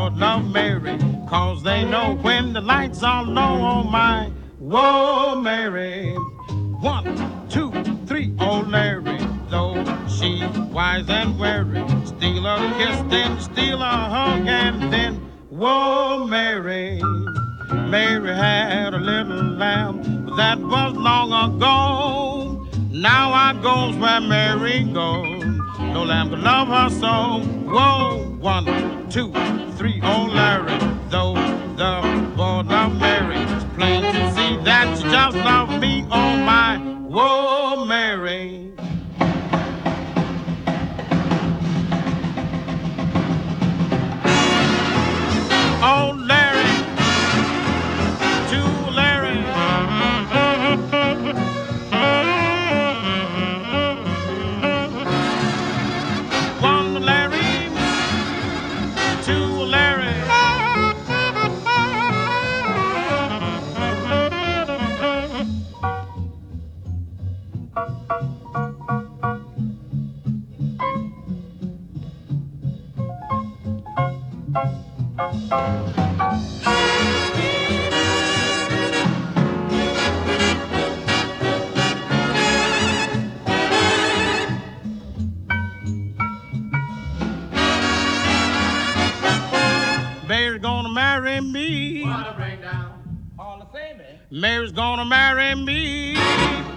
boys love Mary, 'cause they know when the lights are low on my, whoa, Mary. 1, 2, 3, oh Larry, though she's wise and wary, steal a kiss, then steal a hug, and then, whoa, Mary. Mary had a little lamb, but that was long ago. Now I goes where Mary goes. No lamb could love her so. Whoa, 1, 2, 3, oh Larry, though the boy loved Mary, it's plain to see that she just loved me, oh my, whoa, Mary. Oh Larry, to Larry. One Larry, two Larry. Mary's gonna marry me. Wanna bring down all the famous. Mary's gonna marry me.